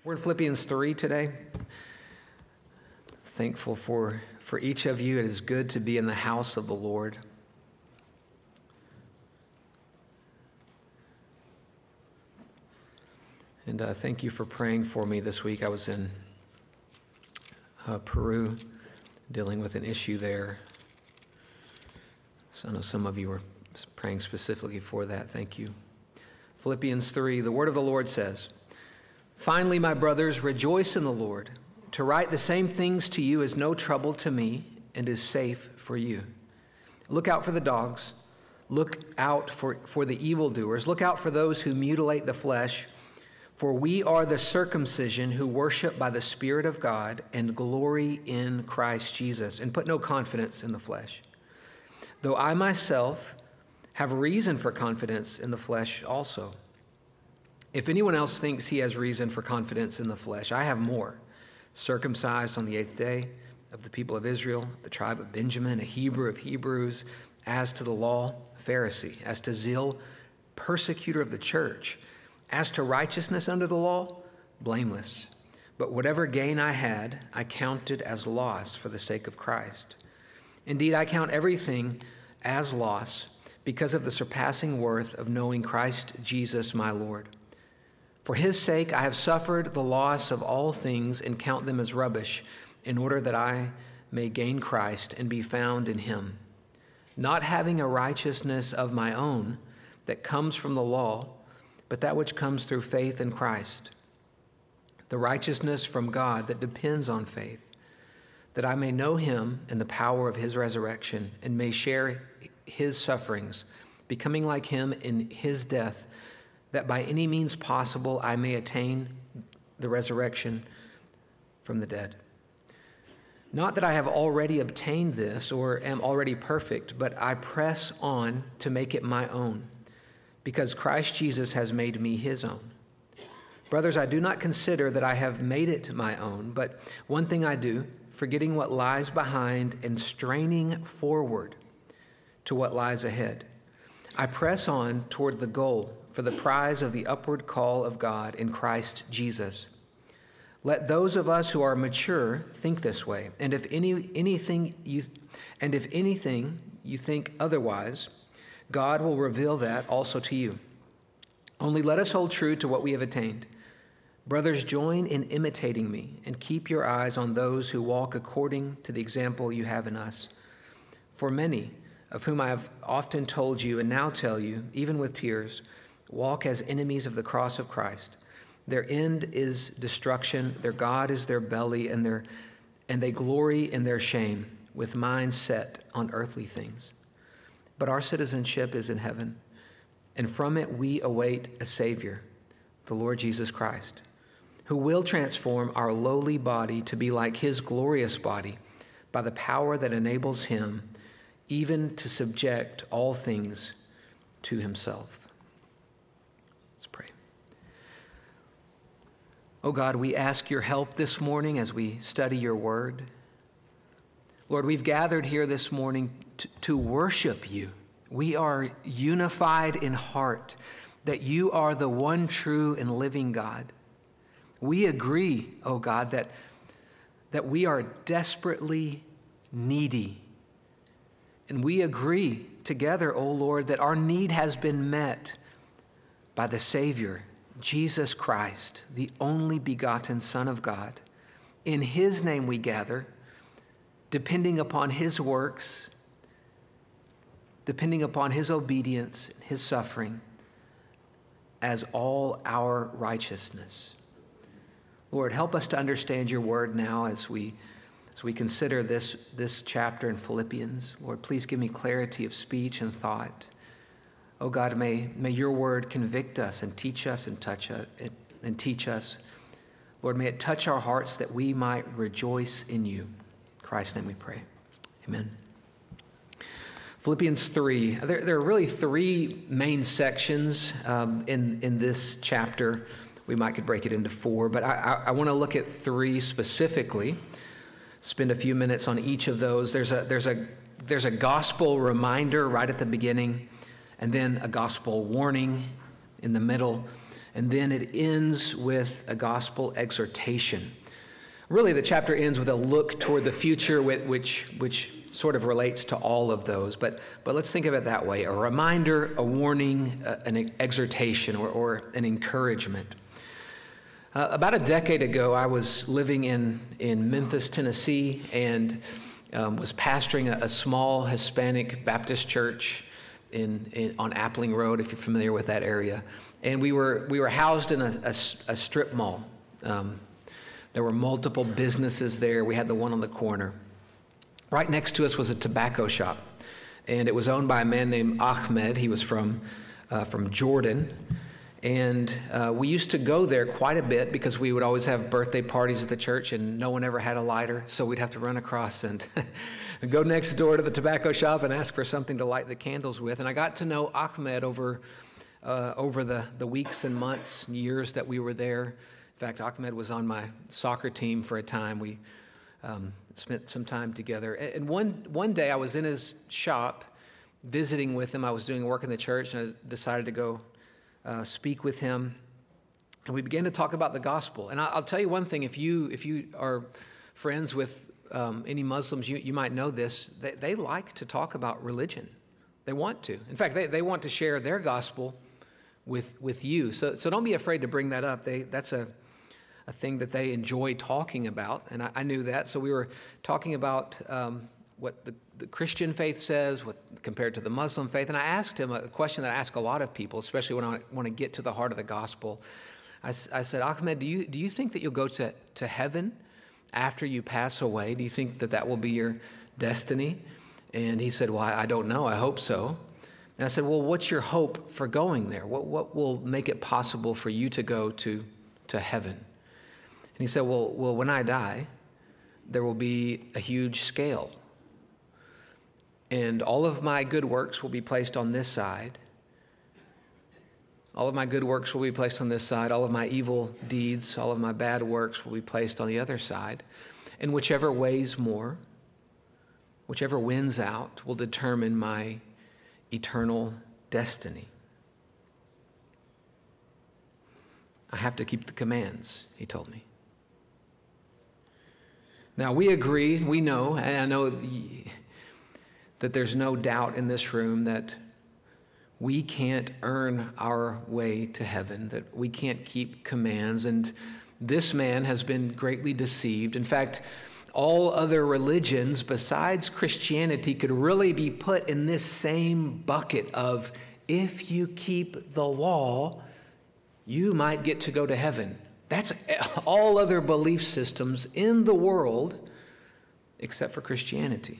We're in Philippians 3 today. Thankful for each of you. It is good to be in the house of the Lord. And thank you for praying for me this week. I was in Peru dealing with an issue there. So I know some of you were praying specifically for that. Thank you. Philippians 3, the word of the Lord says, "Finally, my brothers, rejoice in the Lord. To write the same things to you is no trouble to me and is safe for you. Look out for the dogs. Look out for the evildoers. Look out for those who mutilate the flesh. For we are the circumcision who worship by the Spirit of God and glory in Christ Jesus and put no confidence in the flesh. Though I myself have reason for confidence in the flesh also. If anyone else thinks he has reason for confidence in the flesh, I have more. Circumcised on the 8th day, of the people of Israel, the tribe of Benjamin, a Hebrew of Hebrews, as to the law, Pharisee, as to zeal, persecutor of the church, as to righteousness under the law, blameless. But whatever gain I had, I counted as loss for the sake of Christ. Indeed, I count everything as loss because of the surpassing worth of knowing Christ Jesus my Lord. For his sake I have suffered the loss of all things and count them as rubbish, in order that I may gain Christ and be found in him, not having a righteousness of my own that comes from the law, but that which comes through faith in Christ, the righteousness from God that depends on faith, that I may know him and the power of his resurrection and may share his sufferings, becoming like him in his death, that by any means possible I may attain the resurrection from the dead. Not that I have already obtained this or am already perfect, but I press on to make it my own, because Christ Jesus has made me his own. Brothers, I do not consider that I have made it my own, but one thing I do, forgetting what lies behind and straining forward to what lies ahead. I press on toward the goal for the prize of the upward call of God in Christ Jesus. Let those of us who are mature think this way, and if anything you think otherwise, God will reveal that also to you. Only let us hold true to what we have attained. Brothers, join in imitating me and keep your eyes on those who walk according to the example you have in us. For many, of whom I have often told you and now tell you, even with tears, walk as enemies of the cross of Christ. Their end is destruction, their God is their belly, and they glory in their shame, with minds set on earthly things. But our citizenship is in heaven, and from it we await a Savior, the Lord Jesus Christ, who will transform our lowly body to be like his glorious body by the power that enables him even to subject all things to himself. Let's pray. Oh God, we ask your help this morning as we study your word. Lord, we've gathered here this morning to worship you. We are unified in heart that you are the one true and living God. We agree, oh God, that we are desperately needy. And we agree together, oh Lord, that our need has been met by the Savior, Jesus Christ, the only begotten Son of God. In his name we gather, depending upon his works, depending upon his obedience, his suffering, as all our righteousness. Lord, help us to understand your word now as we consider this chapter in Philippians. Lord, please give me clarity of speech and thought. Oh God, may your word convict us and teach us and touch us and teach us. Lord, may it touch our hearts that we might rejoice in you. In Christ's name we pray. Amen. Philippians 3. There are really three main sections in this chapter. We could break it into four, but I want to look at three specifically. Spend a few minutes on each of those. There's a gospel reminder right at the beginning, and then a gospel warning in the middle, and then it ends with a gospel exhortation. Really, the chapter ends with a look toward the future, which sort of relates to all of those. But let's think of it that way: a reminder, a warning, an exhortation, or an encouragement. About a decade ago, I was living in Memphis, Tennessee, and was pastoring a small Hispanic Baptist church on Appling Road, if you're familiar with that area. And we were housed in a strip mall. There were multiple businesses there. We had the one on the corner. Right next to us was a tobacco shop, and it was owned by a man named Ahmed. He was from Jordan. And we used to go there quite a bit because we would always have birthday parties at the church, and no one ever had a lighter, so we'd have to run across and go next door to the tobacco shop and ask for something to light the candles with. And I got to know Ahmed over the weeks and months and years that we were there. In fact, Ahmed was on my soccer team for a time. We spent some time together. And one day I was in his shop visiting with him. I was doing work in the church, and I decided to go speak with him, and we began to talk about the gospel. And I'll tell you one thing: if you are friends with any Muslims, you might know this. They like to talk about religion. They want to. In fact, they want to share their gospel with you. So don't be afraid to bring that up. That's a thing that they enjoy talking about, and I knew that. So we were talking about what the Christian faith says, compared to the Muslim faith. And I asked him a question that I ask a lot of people, especially when I want to get to the heart of the gospel. I said, Ahmed, do you think that you'll go to heaven after you pass away? Do you think that will be your destiny? And he said, well, I don't know. I hope so. And I said, well, what's your hope for going there? What will make it possible for you to go to heaven? And he said, well, when I die, there will be a huge scale. And all of my good works will be placed on this side. All of my good works will be placed on this side. All of my evil deeds, all of my bad works will be placed on the other side. And whichever weighs more, whichever wins out, will determine my eternal destiny. I have to keep the commands, he told me. Now, we agree, we know, and I know that there's no doubt in this room that we can't earn our way to heaven, that we can't keep commands, and this man has been greatly deceived. In fact, all other religions besides Christianity could really be put in this same bucket of, if you keep the law, you might get to go to heaven. That's all other belief systems in the world except for Christianity.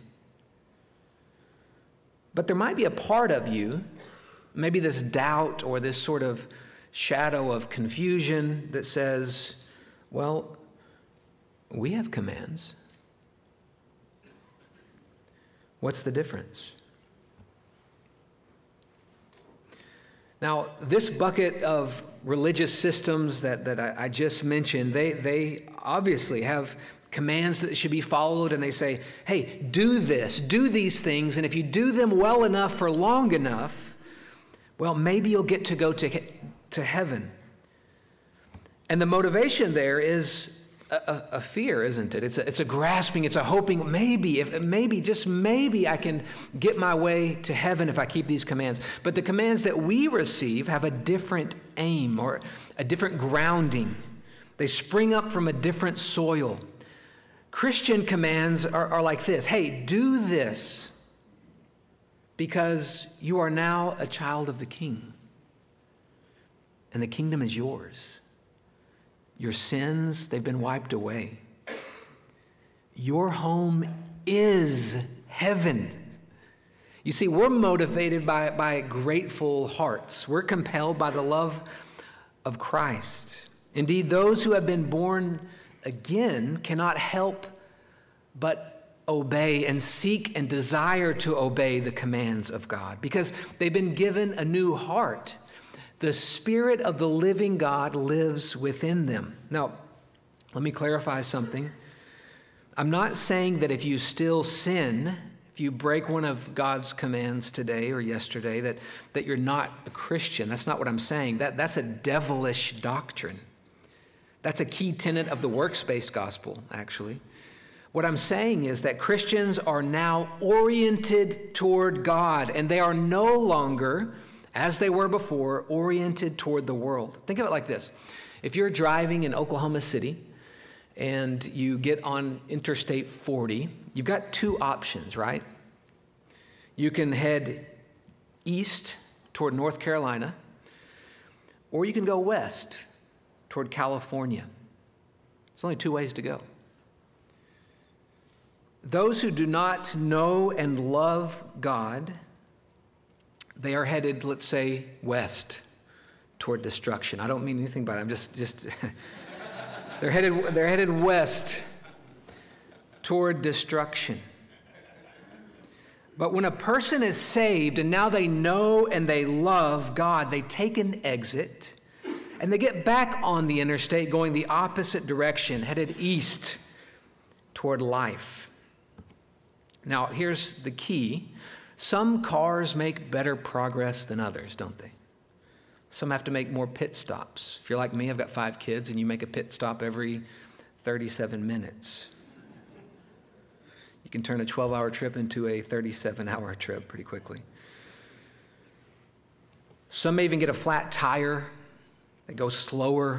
But there might be a part of you, maybe this doubt or this sort of shadow of confusion that says, well, we have commands. What's the difference? Now, this bucket of religious systems that I just mentioned, they obviously have commands that should be followed, and they say, hey, do this, do these things, and if you do them well enough for long enough, well, maybe you'll get to go to heaven. And the motivation there is a fear, isn't it? It's a grasping, it's a hoping, just maybe I can get my way to heaven if I keep these commands. But the commands that we receive have a different aim or a different grounding. They spring up from a different soil. Christian commands are like this: hey, do this because you are now a child of the King, and the kingdom is yours. Your sins, they've been wiped away. Your home is heaven. You see, we're motivated by grateful hearts. We're compelled by the love of Christ. Indeed, those who have been born again cannot help but obey and seek and desire to obey the commands of God because they've been given a new heart. The Spirit of the living God lives within them. Now, let me clarify something. I'm not saying that if you still sin, if you break one of God's commands today or yesterday, that you're not a Christian. That's not what I'm saying. That's a devilish doctrine. That's a key tenet of the works-based gospel, actually. What I'm saying is that Christians are now oriented toward God, and they are no longer, as they were before, oriented toward the world. Think of it like this. If you're driving in Oklahoma City and you get on Interstate 40, you've got two options, right? You can head east toward North Carolina, or you can go west toward California. There's only two ways to go. Those who do not know and love God, they are headed, let's say, west toward destruction. I don't mean anything by that. I'm just they're headed west toward destruction. But when a person is saved and now they know and they love God, they take an exit and they get back on the interstate going the opposite direction, headed east toward life. Now, here's the key. Some cars make better progress than others, don't they? Some have to make more pit stops. If you're like me, I've got 5 kids, and you make a pit stop every 37 minutes. You can turn a 12-hour trip into a 37-hour trip pretty quickly. Some may even get a flat tire. They go slower.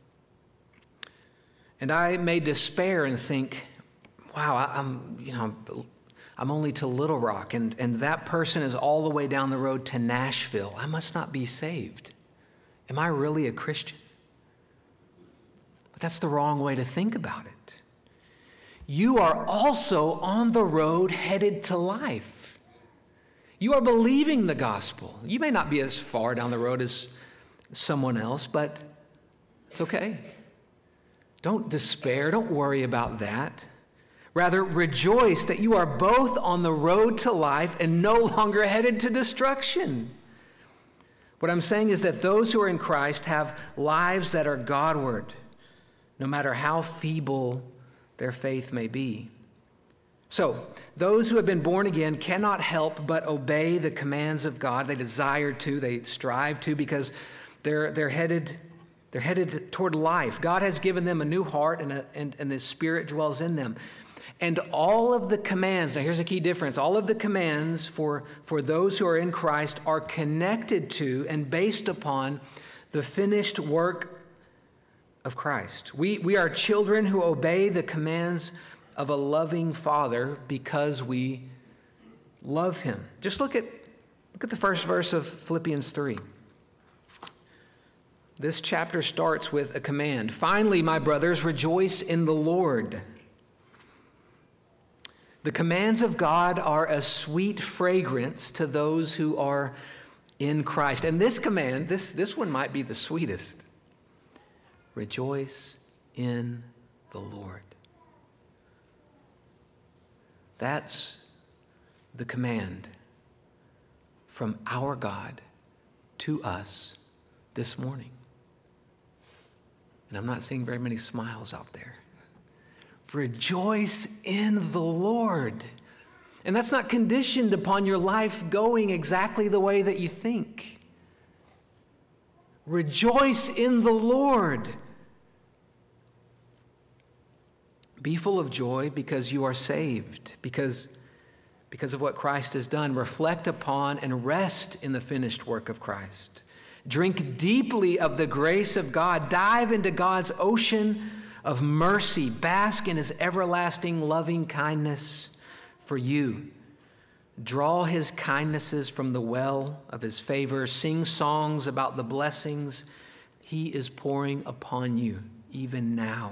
And I may despair and think, wow, I'm only to Little Rock, and that person is all the way down the road to Nashville. I must not be saved. Am I really a Christian? But that's the wrong way to think about it. You are also on the road headed to life. You are believing the gospel. You may not be as far down the road as someone else, but it's okay. Don't despair. Don't worry about that. Rather, rejoice that you are both on the road to life and no longer headed to destruction. What I'm saying is that those who are in Christ have lives that are Godward, no matter how feeble their faith may be. So, those who have been born again cannot help but obey the commands of God. They desire to, they strive to, because they're headed toward life. God has given them a new heart, and the Spirit dwells in them. And all of the commands, now here's a key difference, all of the commands for those who are in Christ are connected to and based upon the finished work of Christ. We are children who obey the commands of a loving Father because we love Him. Just look at the first verse of Philippians 3. This chapter starts with a command. Finally, my brothers, rejoice in the Lord. The commands of God are a sweet fragrance to those who are in Christ. And this command, this one might be the sweetest. Rejoice in the Lord. That's the command from our God to us this morning. And I'm not seeing very many smiles out there. Rejoice in the Lord. And that's not conditioned upon your life going exactly the way that you think. Rejoice in the Lord. Be full of joy because you are saved, because of what Christ has done. Reflect upon and rest in the finished work of Christ. Drink deeply of the grace of God. Dive into God's ocean of mercy. Bask in His everlasting loving kindness for you. Draw His kindnesses from the well of His favor. Sing songs about the blessings He is pouring upon you even now.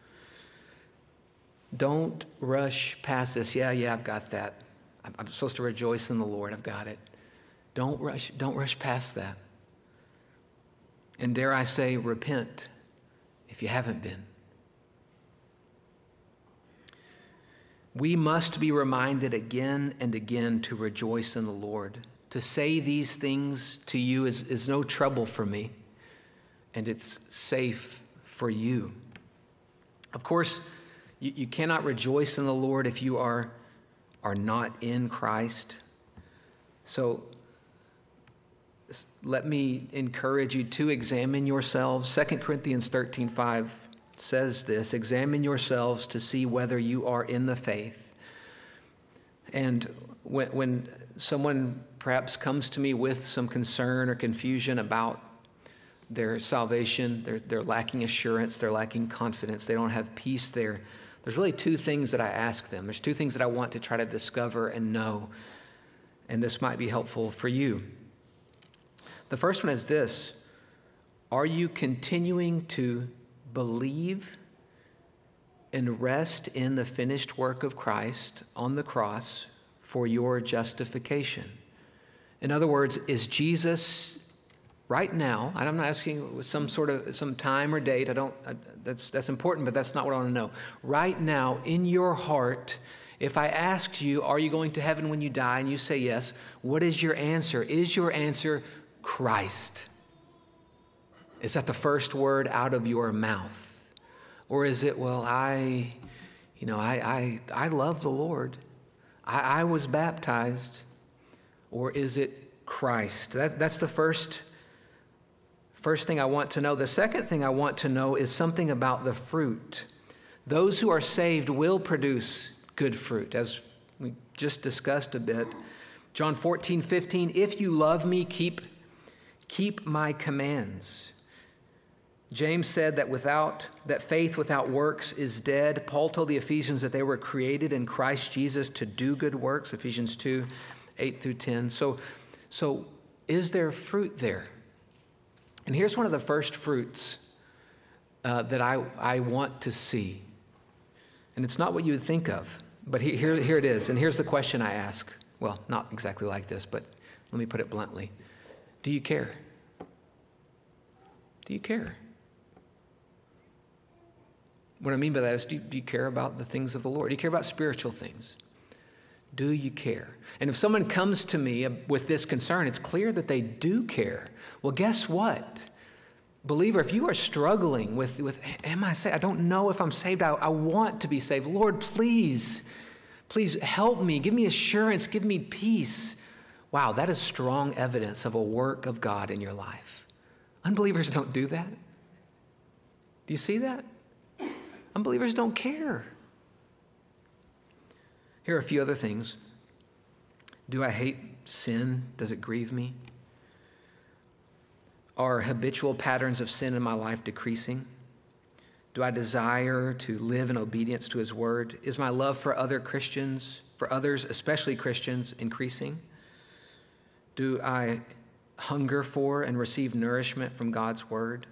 Don't rush past this. Yeah, I've got that. I'm supposed to rejoice in the Lord. I've got it. Don't rush past that. And dare I say, repent if you haven't been. We must be reminded again and again to rejoice in the Lord. To say these things to you is no trouble for me, and it's safe for you. Of course, you cannot rejoice in the Lord if you are are not in Christ. So let me encourage you to examine yourselves. 2 Corinthians 13:5 says this, examine yourselves to see whether you are in the faith. And when someone perhaps comes to me with some concern or confusion about their salvation, they're lacking assurance, they're lacking confidence, they don't have peace there, there's really two things that I ask them. There's two things that I want to try to discover and know, and this might be helpful for you. The first one is this: are you continuing to believe and rest in the finished work of Christ on the cross for your justification? In other words, is Jesus right now, and I'm not asking with some time or date, that's important, but that's not what I want to know. Right now, in your heart, if I asked you, are you going to heaven when you die, and you say yes, what is your answer? Is your answer Christ? Is that the first word out of your mouth? Or is it, well, I love the Lord. I was baptized. Or is it Christ? That's the first thing I want to know. The second thing I want to know is something about the fruit. Those who are saved will produce good fruit, as we just discussed a bit. John 14:15, if you love me, keep my commands. James said that faith without works is dead. Paul told the Ephesians that they were created in Christ Jesus to do good works, Ephesians 2:8-10. So is there fruit there? And here's one of the first fruits that I want to see. And it's not what you would think of, but here it is. And here's the question I ask. Well, not exactly like this, but let me put it bluntly. Do you care? Do you care? What I mean by that is, do you care about the things of the Lord? Do you care about spiritual things? Do you care? And if someone comes to me with this concern, it's clear that they do care. Well, guess what? Believer, if you are struggling with am I saved? I don't know if I'm saved. I want to be saved. Lord, please help me. Give me assurance. Give me peace. Wow, that is strong evidence of a work of God in your life. Unbelievers don't do that. Do you see that? Unbelievers don't care. Here are a few other things. Do I hate sin? Does it grieve me? Are habitual patterns of sin in my life decreasing? Do I desire to live in obedience to His word? Is my love for other Christians, for others, especially Christians, increasing? Do I hunger for and receive nourishment from God's word?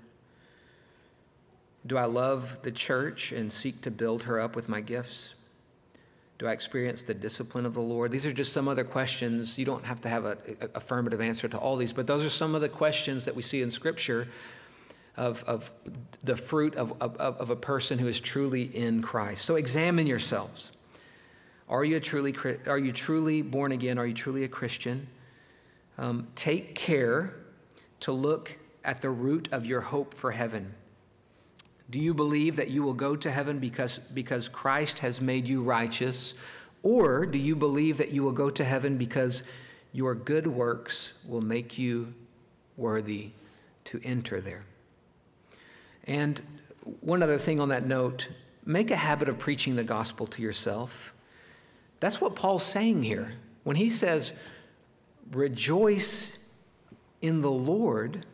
Do I love the church and seek to build her up with my gifts? Do I experience the discipline of the Lord? These are just some other questions. You don't have to have an affirmative answer to all these, but those are some of the questions that we see in Scripture of the fruit of a person who is truly in Christ. So examine yourselves. Are you truly born again? Are you truly a Christian? Take care to look at the root of your hope for heaven. Do you believe that you will go to heaven because Christ has made you righteous? Or do you believe that you will go to heaven because your good works will make you worthy to enter there? And one other thing on that note, make a habit of preaching the gospel to yourself. That's what Paul's saying here. When he says, rejoice in the Lord,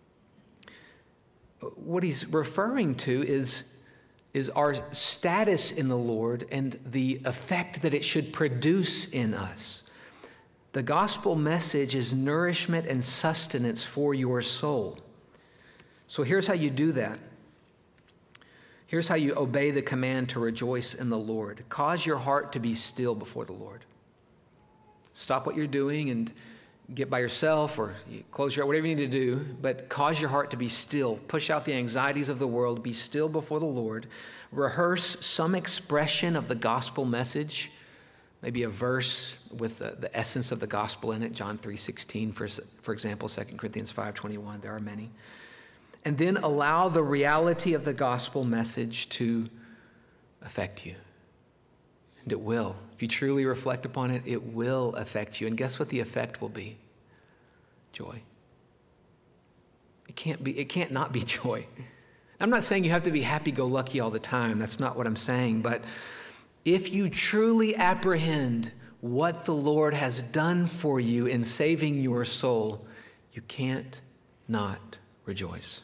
what he's referring to is our status in the Lord and the effect that it should produce in us. The gospel message is nourishment and sustenance for your soul. So here's how you do that. Here's how you obey the command to rejoice in the Lord. Cause your heart to be still before the Lord. Stop what you're doing and get by yourself or close your eyes, whatever you need to do, but cause your heart to be still. Push out the anxieties of the world. Be still before the Lord. Rehearse some expression of the gospel message, maybe a verse with the essence of the gospel in it, John 3:16, for example, 2 Corinthians 5:21. There are many. And then allow the reality of the gospel message to affect you. And it will. If you truly reflect upon it, it will affect you. And guess what the effect will be? Joy. It can't not be joy. I'm not saying you have to be happy-go-lucky all the time. That's not what I'm saying. But if you truly apprehend what the Lord has done for you in saving your soul, you can't not rejoice.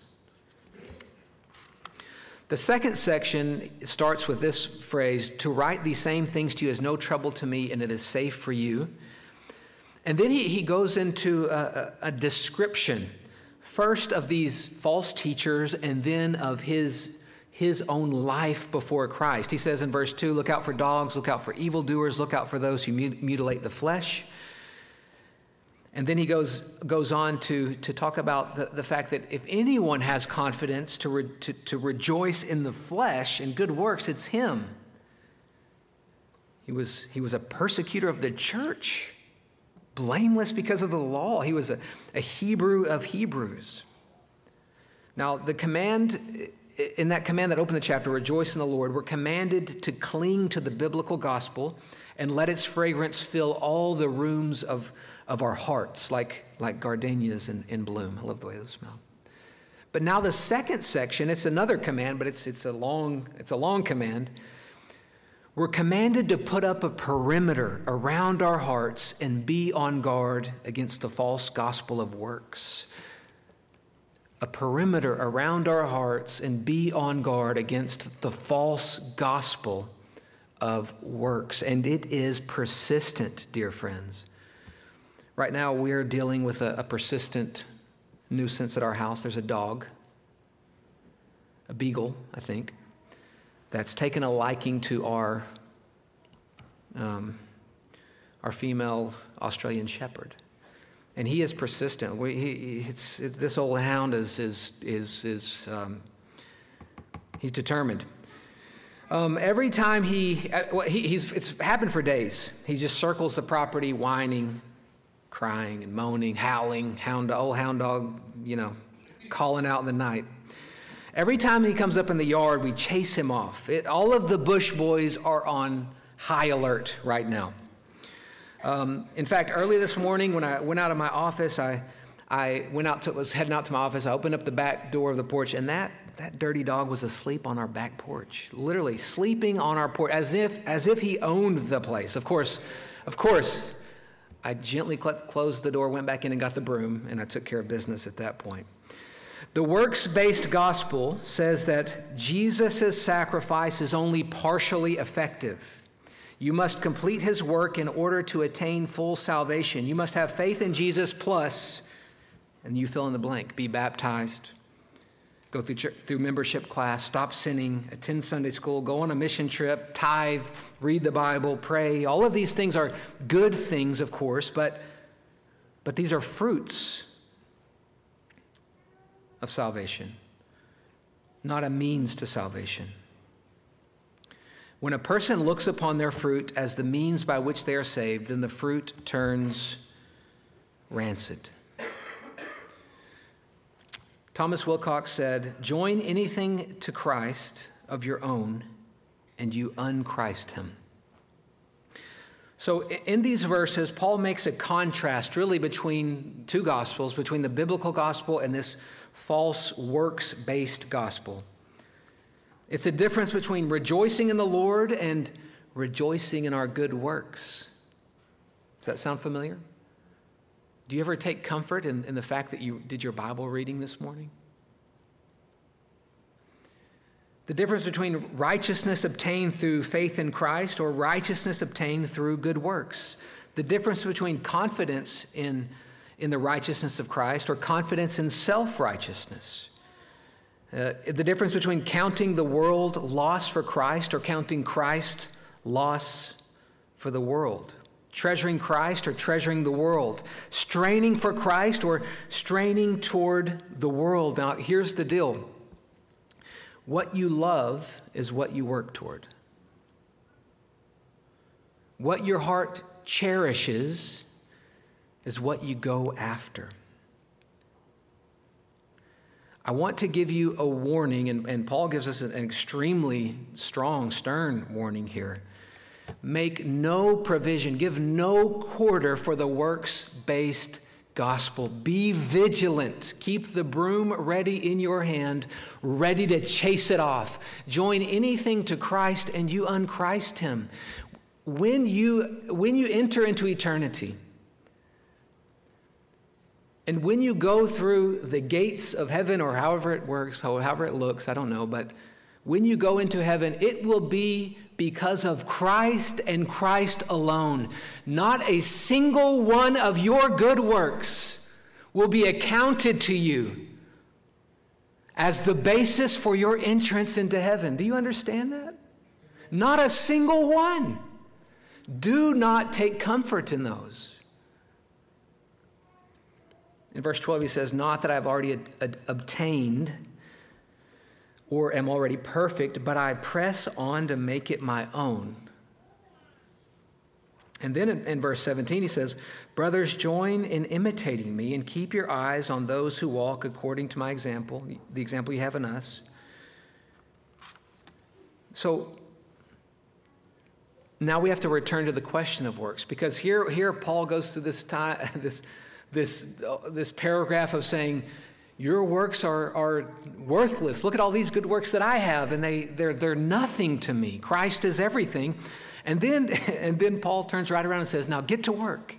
The second section starts with this phrase, to write these same things to you is no trouble to me, and it is safe for you. And then he goes into a description, first of these false teachers, and then of his own life before Christ. He says in verse 2, look out for dogs, look out for evildoers, look out for those who mutilate the flesh. And then he goes on to talk about the fact that if anyone has confidence to rejoice in the flesh and good works, it's him. He was a persecutor of the church, blameless because of the law. He was a Hebrew of Hebrews. Now, the command, in that command that opened the chapter, rejoice in the Lord, we're commanded to cling to the biblical gospel and let its fragrance fill all the rooms of our hearts, like gardenias in bloom. I love the way those smell. But now the second section, it's another command, but it's a long command. We're commanded to put up a perimeter around our hearts and be on guard against the false gospel of works. A perimeter around our hearts and be on guard against the false gospel of works. And it is persistent, dear friends. Right now, we're dealing with a persistent nuisance at our house. There's a dog, a beagle, I think, that's taken a liking to our female Australian shepherd, and he is persistent. This old hound is he's determined. Every time it's happened for days. He just circles the property, whining, crying, and moaning, howling. Old hound dog, calling out in the night. Every time he comes up in the yard, we chase him off. All of the Bush boys are on high alert right now. In fact, early this morning when I went out of my office, I was heading out to my office. I opened up the back door of the porch, and that dirty dog was asleep on our back porch, literally sleeping on our porch, as if he owned the place. Of course, I gently closed the door, went back in and got the broom, and I took care of business at that point. The works-based gospel says that Jesus' sacrifice is only partially effective. You must complete his work in order to attain full salvation. You must have faith in Jesus plus, and you fill in the blank, be baptized, go through membership class, stop sinning, attend Sunday school, go on a mission trip, tithe, read the Bible, pray. All of these things are good things, of course, but these are fruits of salvation, not a means to salvation. When a person looks upon their fruit as the means by which they are saved, then the fruit turns rancid. Thomas Wilcox said, "Join anything to Christ of your own, and you unchrist him." So in these verses, Paul makes a contrast really between two gospels, between the biblical gospel and this false works-based gospel. It's a difference between rejoicing in the Lord and rejoicing in our good works. Does that sound familiar? Do you ever take comfort in the fact that you did your Bible reading this morning? The difference between righteousness obtained through faith in Christ or righteousness obtained through good works. The difference between confidence in the righteousness of Christ or confidence in self-righteousness. The difference between counting the world loss for Christ or counting Christ loss for the world. Treasuring Christ or treasuring the world. Straining for Christ or straining toward the world. Now, here's the deal. What you love is what you work toward. What your heart cherishes is what you go after. I want to give you a warning, and Paul gives us an extremely strong, stern warning here. Make no provision, give no quarter for the works-based gospel. Be vigilant. Keep the broom ready in your hand, ready to chase it off. Join anything to Christ and you unchrist him. When you enter into eternity, and when you go through the gates of heaven, or however it works, however it looks, I don't know, but when you go into heaven, it will be because of Christ and Christ alone. Not a single one of your good works will be accounted to you as the basis for your entrance into heaven. Do you understand that? Not a single one. Do not take comfort in those. In verse 12, he says, not that I've already obtained or am already perfect, but I press on to make it my own. And then in verse 17, he says, brothers, join in imitating me and keep your eyes on those who walk according to my example, the example you have in us. So now we have to return to the question of works, because here Paul goes through this paragraph of saying, your works are worthless. Look at all these good works that I have, and they're nothing to me. Christ is everything. And then Paul turns right around and says, now get to work.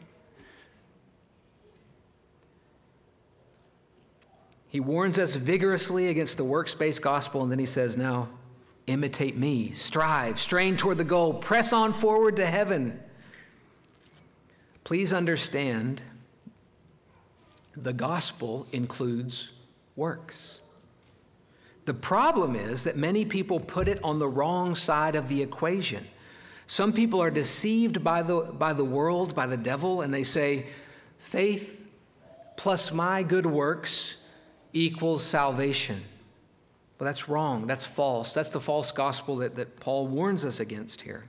He warns us vigorously against the works-based gospel, and then he says, now imitate me, strive, strain toward the goal, press on forward to heaven. Please understand, the gospel includes works. The problem is that many people put it on the wrong side of the equation. Some people are deceived by the world, by the devil, and they say, faith plus my good works equals salvation. Well, that's wrong. That's false. That's the false gospel that Paul warns us against here.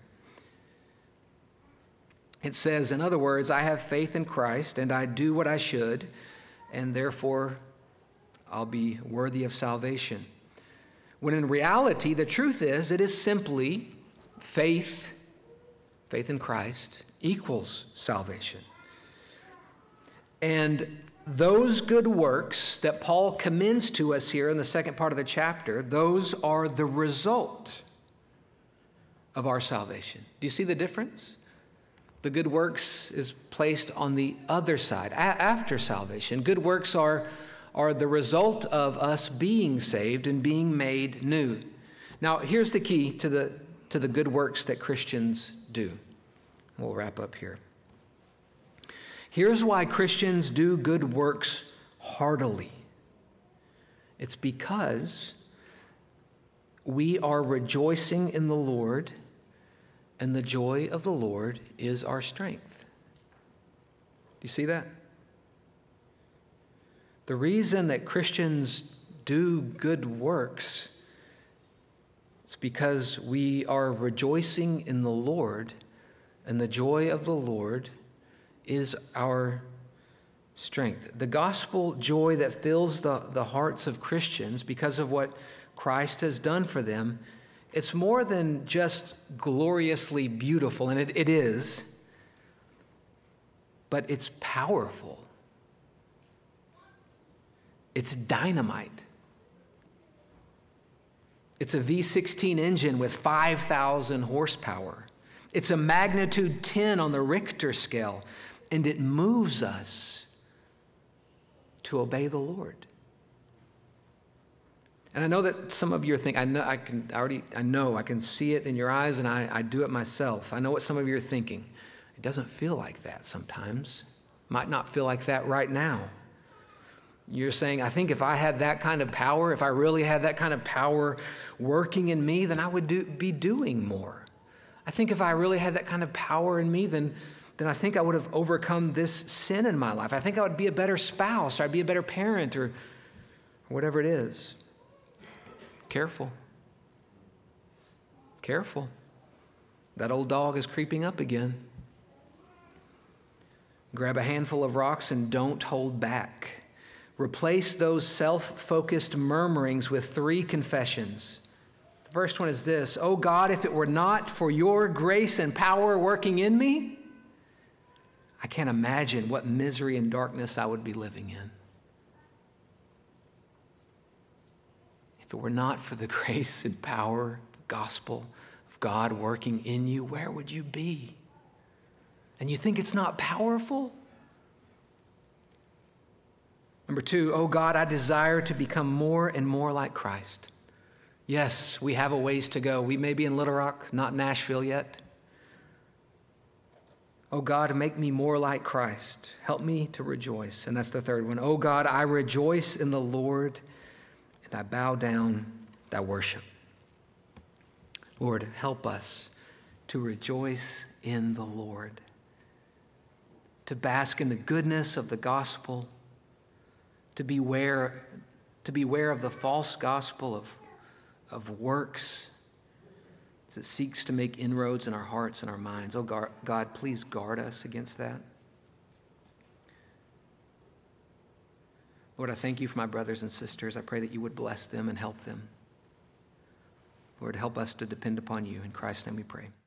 It says, in other words, I have faith in Christ, and I do what I should, and therefore I'll be worthy of salvation. When in reality, the truth is, it is simply faith in Christ equals salvation. And those good works that Paul commends to us here in the second part of the chapter, those are the result of our salvation. Do you see the difference? The good works is placed on the other side, after salvation. Good works are the result of us being saved and being made new. Now, here's the key to the good works that Christians do. We'll wrap up here. Here's why Christians do good works heartily. It's because we are rejoicing in the Lord, and the joy of the Lord is our strength. Do you see that? The reason that Christians do good works is because we are rejoicing in the Lord, and the joy of the Lord is our strength. The gospel joy that fills the hearts of Christians because of what Christ has done for them, it's more than just gloriously beautiful, and it is, but it's powerful. It's dynamite. It's a V16 engine with 5,000 horsepower. It's a magnitude 10 on the Richter scale, and it moves us to obey the Lord. And I know that some of you are thinking, I can see it in your eyes, and I do it myself. I know what some of you are thinking. It doesn't feel like that sometimes. Might not feel like that right now. You're saying, I think if I had that kind of power, if I really had that kind of power working in me, then I would be doing more. I think if I really had that kind of power in me, then I think I would have overcome this sin in my life. I think I would be a better spouse, or I'd be a better parent, or whatever it is. Careful. Careful. That old dog is creeping up again. Grab a handful of rocks and don't hold back. Replace those self-focused murmurings with 3 confessions. first one is this: "Oh God, if it were not for your grace and power working in me, I can't imagine what misery and darkness I would be living in." If it were not for the grace and power, the gospel of God working in you, where would you be? And you think it's not powerful? Number two, oh God, I desire to become more and more like Christ. Yes, we have a ways to go. We may be in Little Rock, not Nashville yet. Oh God, make me more like Christ. Help me to rejoice. And that's the third one. Oh God, I rejoice in the Lord, and I bow down, and I worship. Lord, help us to rejoice in the Lord, to bask in the goodness of the gospel, to beware of the false gospel of works that seeks to make inroads in our hearts and our minds. Oh God, please guard us against that. Lord, I thank you for my brothers and sisters. I pray that you would bless them and help them. Lord, help us to depend upon you. In Christ's name we pray.